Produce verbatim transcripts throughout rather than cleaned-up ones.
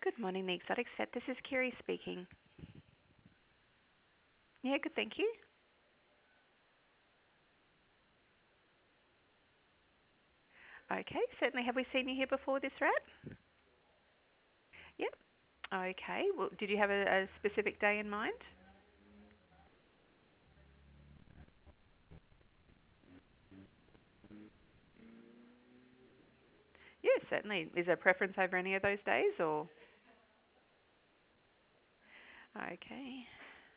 Good morning, the Exotic Set. This is Kiri speaking. Yeah, good, thank you. Okay, certainly. Have we seen you here before this rat? Yep. Okay. Well, did you have a, a specific day in mind? Yes, certainly. Is there a preference over any of those days, or? Okay.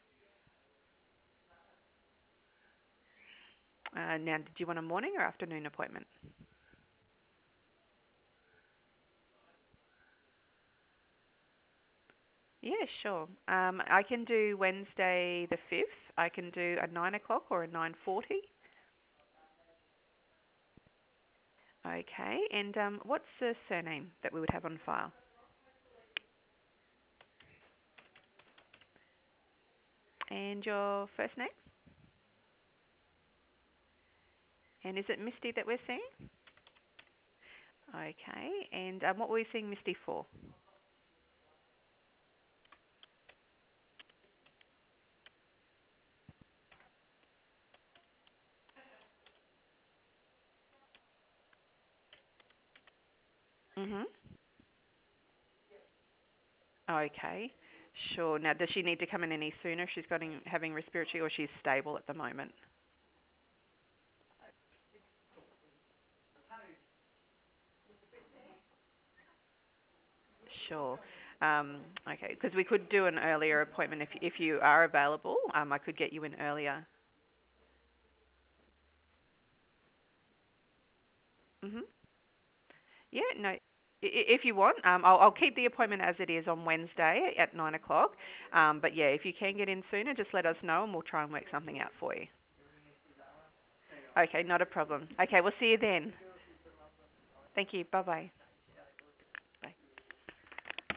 Uh, now, did you want a morning or afternoon appointment? Yeah, sure. Um, I can do Wednesday the fifth. I can do a nine o'clock or a nine forty. Okay. And um, what's the surname that we would have on file? And your first name? And is it Misty that we're seeing? Okay. And um, what were we seeing Misty for? Mhm. Okay. Sure. Now, does she need to come in any sooner if she's got in, having respiratory, or she's stable at the moment? Sure. Um, okay. Because we could do an earlier appointment if if you are available. Um, I could get you in earlier. Mhm. Yeah. No. i- If you want, um, I'll, I'll keep the appointment as it is on Wednesday at nine o'clock. Um, but yeah, if you can get in sooner, just let us know and we'll try and work something out for you. Okay, not a problem. Okay, we'll see you then. Thank you. Bye bye.